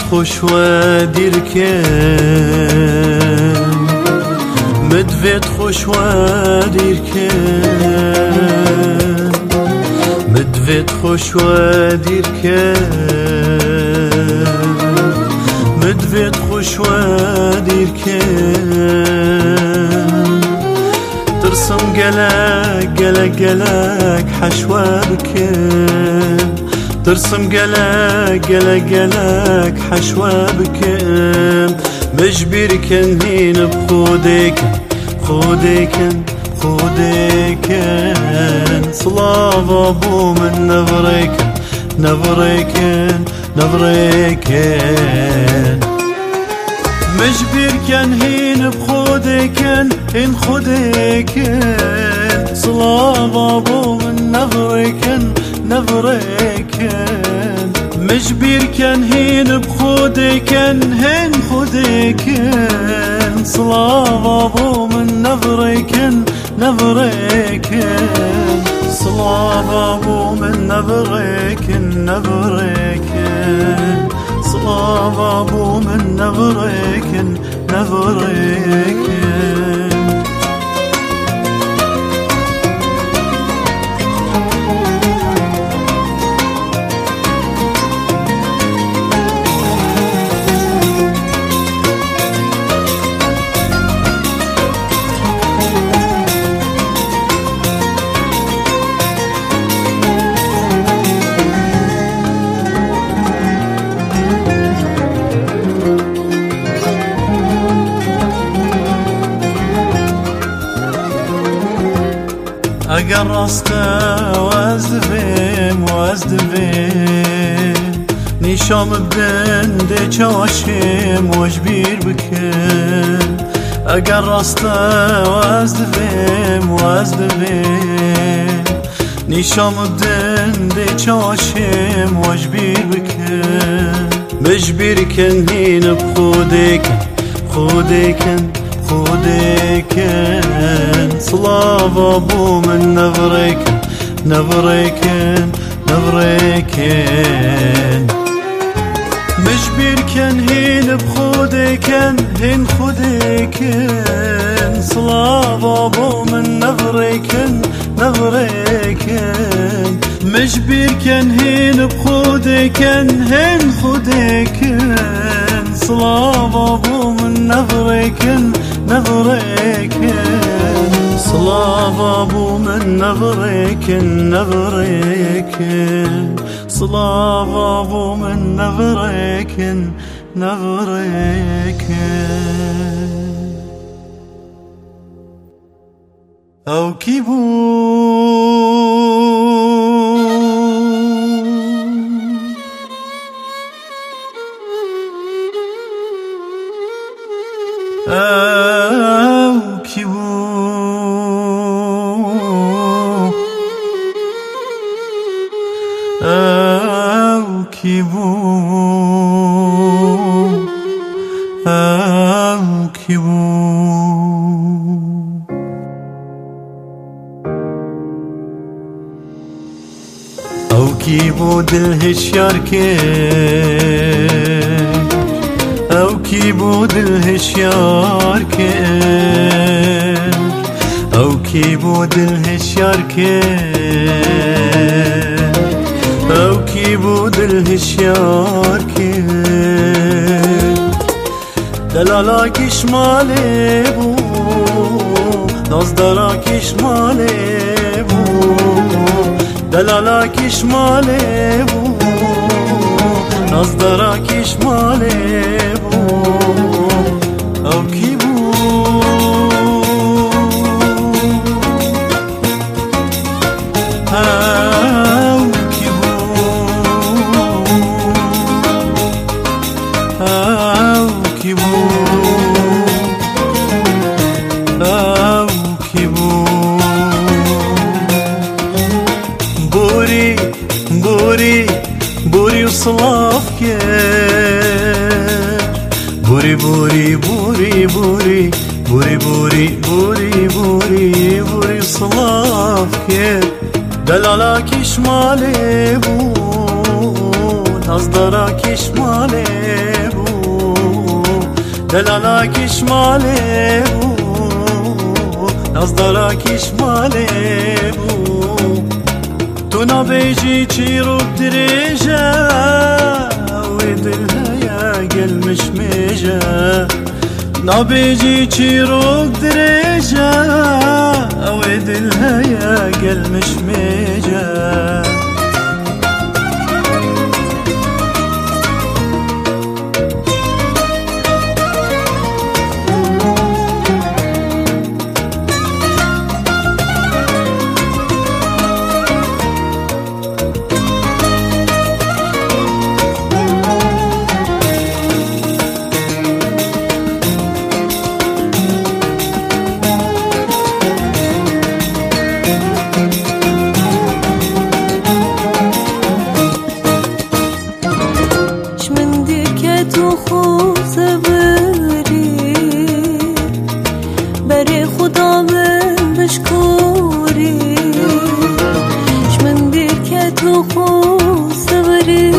خوش و دیرکن مدوید خوش و دیرکن مدوید خوش و دیرکن مدوید خوش و دیرکن ترسم گلک گلک گلک حشوه بکن ترسم گلک گلک گلک حشوه بکن مجبركن هين بخودكن خودكن خودكن صلاف ابو من نظركن نظركن نظركن مجبركن هين بخودكن هين خودكن صلاف ابو من نظركن نظركن مجبركن هين بخودكن هين خودكن صلاف ابو من نظركن نظركن صلاف ابو من نظركن نظركن صلاف ابو من نظركن نظركن اگر راسته وازدفیم وازدفیم نیشام بنده چواشیم وجبیر بکن اگر راسته وازدفیم وازدفیم نیشام بنده چواشیم وجبیر بکن مجبیر کن هین بخودکن خودکن خودكن صلاف ابو من نظركن نظركن نظركن مجبركن هين بخودكن هين خودكن صلاف ابو من نظركن نظركن مجبركن هين بخودكن هين خودكن صلاف ابو من نظركن نظركن صلاف ابو من نظركن نظركن صلاف ابو من نظركن نظركن او كيبو او كيبو دلهش ياركن او كيبو دلهش ياركن او كيبو دلهش ياركن او كيبو دلهش ياركن دلالاك شمالي بو نصدراك شمالي بو دلالاك شمالي بو نصدراك شمالي بو او كيبو او كيبو او كيبو او كيبو بوري بوري بوري وصلاف كير بوري بوري بوري بوري بوري بوري بوري بوري بوري صلاف كير دلالاك شمالي بو نازدارا کشماله بو دلالا کشماله بو نازدارا کشماله بو تو نبیجی چی رو درجه و دلها gelmiş میجه نبیجی چی رو درجه و دلها gelmiş میجه تو خوب صبری برای خدا من بشکری من دیر که تو خوب صبری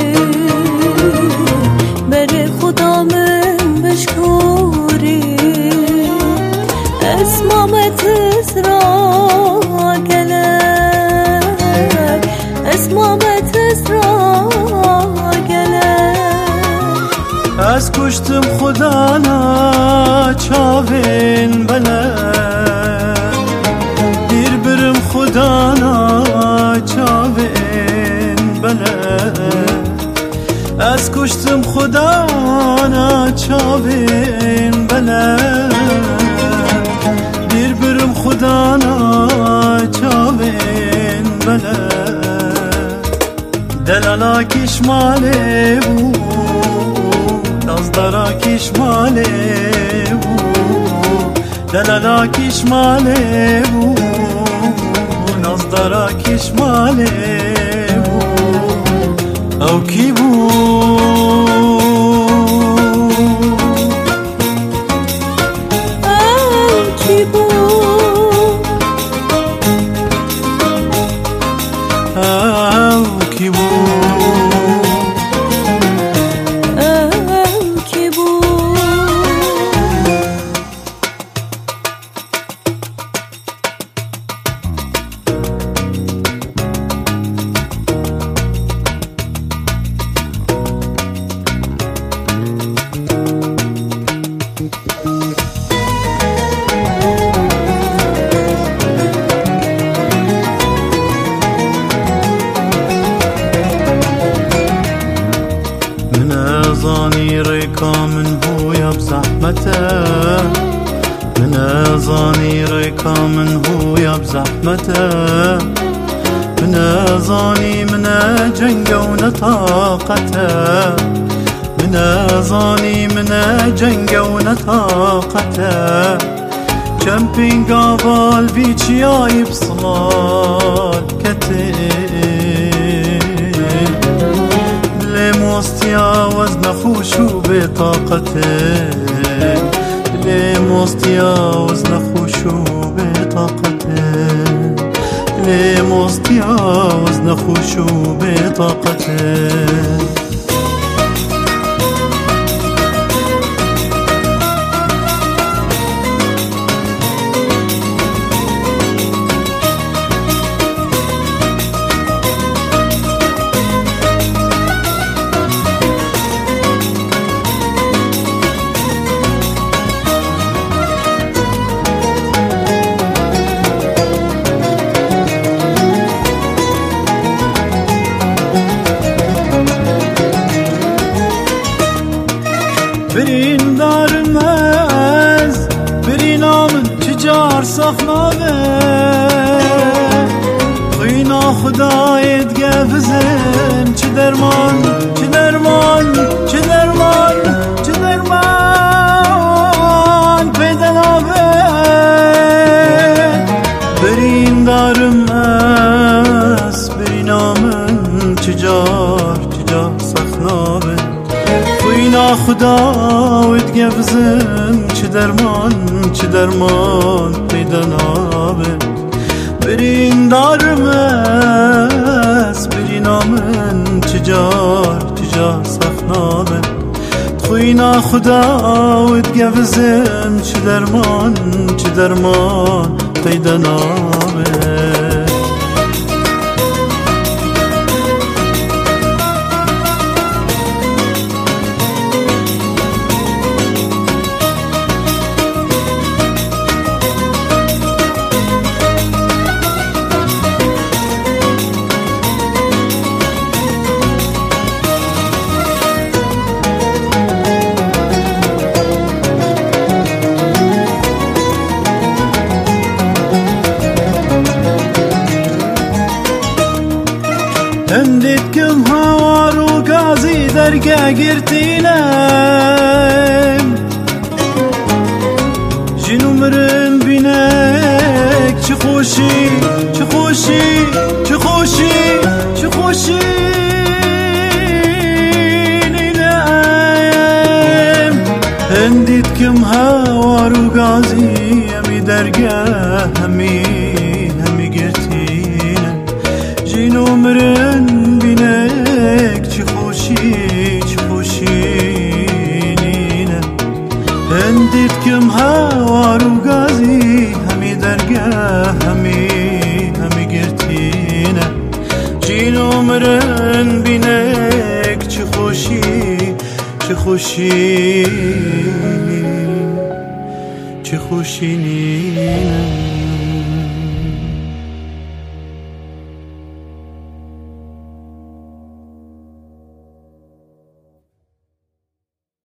برای خدا من بشکری اسمامت اسرا گلک اسمامت اسرا از کشتم خدا نا چاوین بله دیر برم خدا نا چاوین بله از کشتم خدا نا چاوین بله دیر برم خدا نا چاوین بله دلالا کشماله بو نازدارا کشماله بو دلالا کشماله بو نازدارا کشماله بو او کی بو او کی بو او کی بو زاني ريكا من هويا بزحمته من زاني ريكا من هويا بزحمته من زاني من جنگه ونطاقته من زاني من جنگه ونطاقته كمبين قابل بيچياي بصلال كتير لموستيا وزن خوشو بطاقته لموستيا وزن خوشو بطاقته لموستيا وزن خوشو بطاقته برین دارمز برین آمن چجار سخناوه خینا خدایت گفزم چه درمان چه درمان چه درمان چه درمان پیدا ناوه برین دارمز برین آمن چجار سخناوه خینا خدایت گفزم چه درمان پیدا نابد برین دارم است برین آمن چه تجار سخنابه خوینا خدا ود گوزم چه درمان تیدنابه Enditkim havar u gazi derge girtinem Jin umrin binek çi خوشی ninem Enditkim havar u gazi hemi derge hemi girtinem Jin umrin binek çi خوشی ninem Enditkim havar u gazi hemi derge hemi girtinem Jin umrin binek çi خوشی ninem